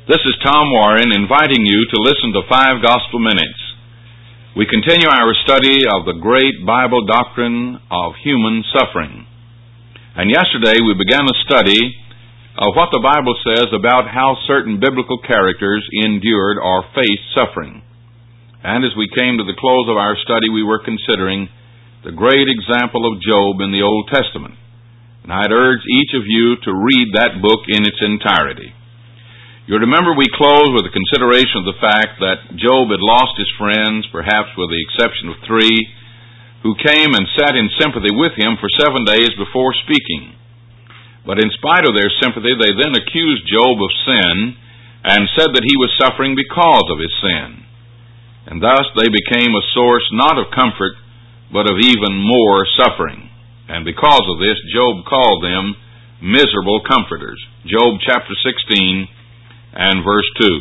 This is Tom Warren inviting you to listen to 5 Gospel Minutes. We continue our study of the great Bible doctrine of human suffering. And yesterday we began a study of what the Bible says about how certain biblical characters endured or faced suffering. And as we came to the close of our study, we were considering the great example of Job in the Old Testament. And I'd urge each of you to read that book in its entirety. You'll remember we closed with a consideration of the fact that Job had lost his friends, perhaps with the exception of 3, who came and sat in sympathy with him for 7 days before speaking. But in spite of their sympathy, they then accused Job of sin and said that he was suffering because of his sin. And thus they became a source not of comfort, but of even more suffering. And because of this, Job called them miserable comforters. Job chapter 16 and verse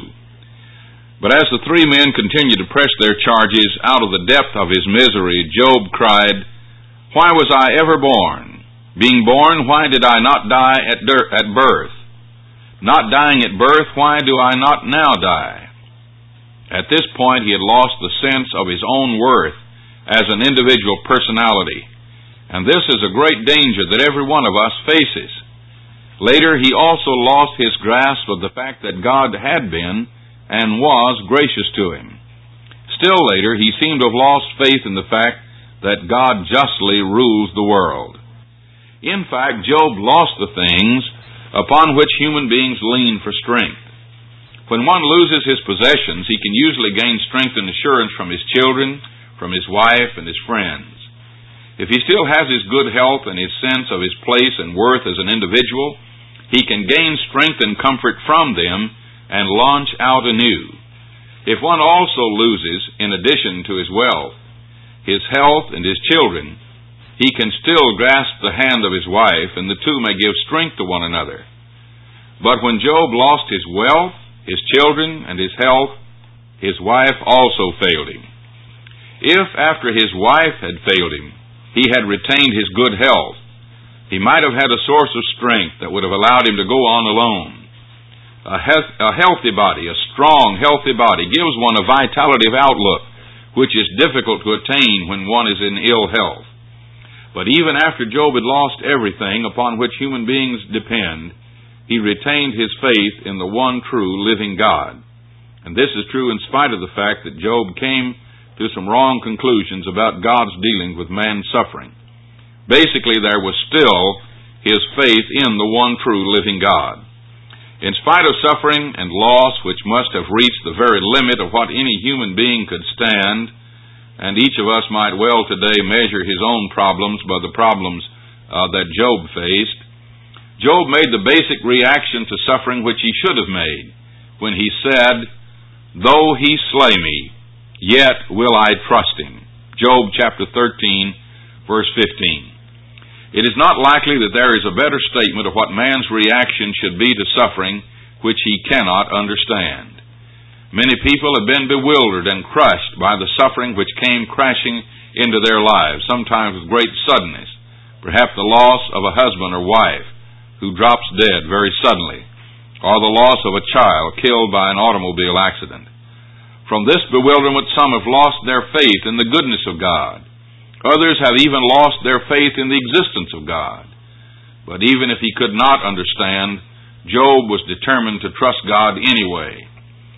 2. But as the 3 men continued to press their charges out of the depth of his misery, Job cried, "Why was I ever born? Being born, why did I not die at birth? Not dying at birth, why do I not now die?" At this point, he had lost the sense of his own worth as an individual personality. And this is a great danger that every one of us faces. Later, he also lost his grasp of the fact that God had been and was gracious to him. Still later, he seemed to have lost faith in the fact that God justly rules the world. In fact, Job lost the things upon which human beings lean for strength. When one loses his possessions, he can usually gain strength and assurance from his children, from his wife, and his friends. If he still has his good health and his sense of his place and worth as an individual, he can gain strength and comfort from them and launch out anew. If one also loses, in addition to his wealth, his health and his children, he can still grasp the hand of his wife, and the two may give strength to one another. But when Job lost his wealth, his children, and his health, his wife also failed him. If, after his wife had failed him, he had retained his good health, he might have had a source of strength that would have allowed him to go on alone. A healthy body, a strong, healthy body, gives one a vitality of outlook, which is difficult to attain when one is in ill health. But even after Job had lost everything upon which human beings depend, he retained his faith in the one true living God. And this is true in spite of the fact that Job came to some wrong conclusions about God's dealing with man's suffering. Basically, there was still his faith in the one true living God. In spite of suffering and loss, which must have reached the very limit of what any human being could stand, and each of us might well today measure his own problems by the problems that Job faced, Job made the basic reaction to suffering which he should have made when he said, "Though he slay me, yet will I trust him." Job chapter 13, verse 15. It is not likely that there is a better statement of what man's reaction should be to suffering which he cannot understand. Many people have been bewildered and crushed by the suffering which came crashing into their lives, sometimes with great suddenness, perhaps the loss of a husband or wife who drops dead very suddenly, or the loss of a child killed by an automobile accident. From this bewilderment, some have lost their faith in the goodness of God. Others have even lost their faith in the existence of God. But even if he could not understand, Job was determined to trust God anyway.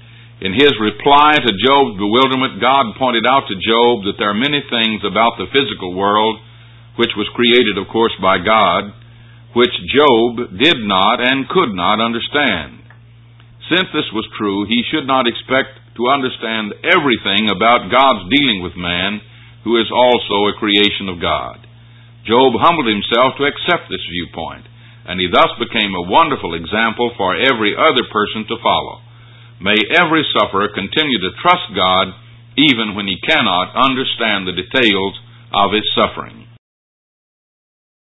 In his reply to Job's bewilderment, God pointed out to Job that there are many things about the physical world, which was created, of course, by God, which Job did not and could not understand. Since this was true, he should not expect to understand everything about God's dealing with man, who is also a creation of God. Job humbled himself to accept this viewpoint, and he thus became a wonderful example for every other person to follow. May every sufferer continue to trust God even when he cannot understand the details of his suffering.